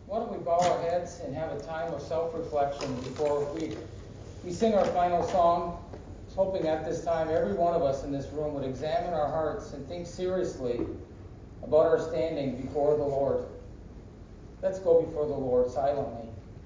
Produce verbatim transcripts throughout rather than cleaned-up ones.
Why don't we bow our heads and have a time of self-reflection before we, we sing our final song, hoping at this time every one of us in this room would examine our hearts and think seriously about our standing before the Lord. Let's go before the Lord silently.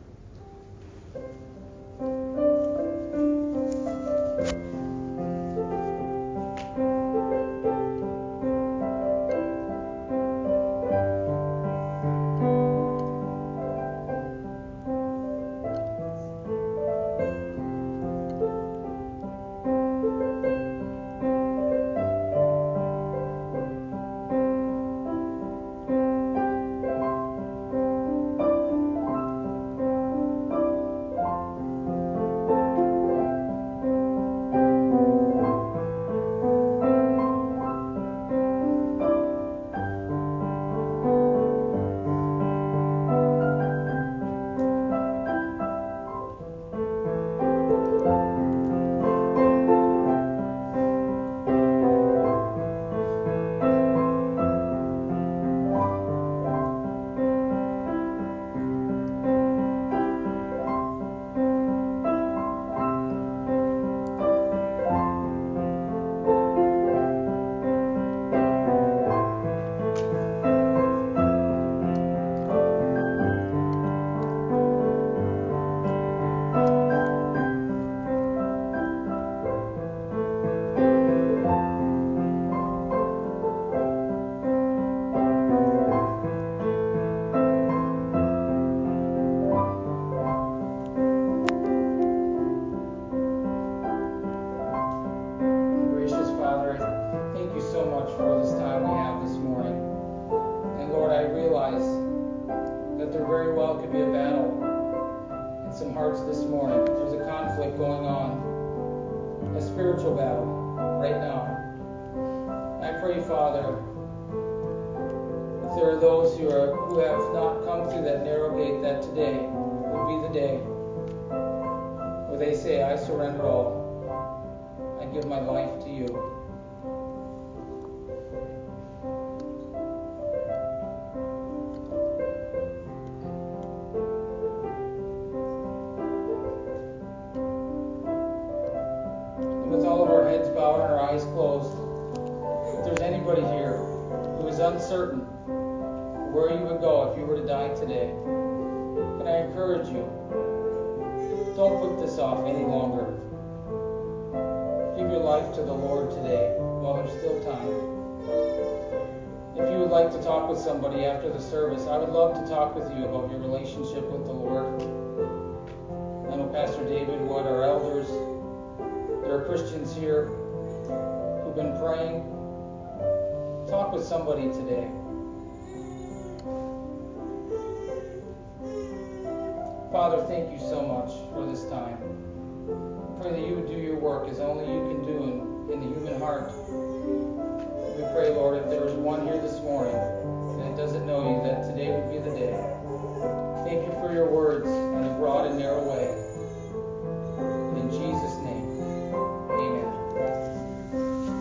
Uncertain where you would go if you were to die today, can I encourage you, don't put this off any longer. Give your life to the Lord today while there's still time. If you would like to talk with somebody after the service, I would love to talk with you about your relationship with the Lord. I know Pastor David Wood, our elders, there are Christians here who've been praying. Talk with somebody today. Father, thank you so much for this time. I pray that you would do your work as only you can do in, in the human heart. We pray, Lord, if there is one here this morning that doesn't know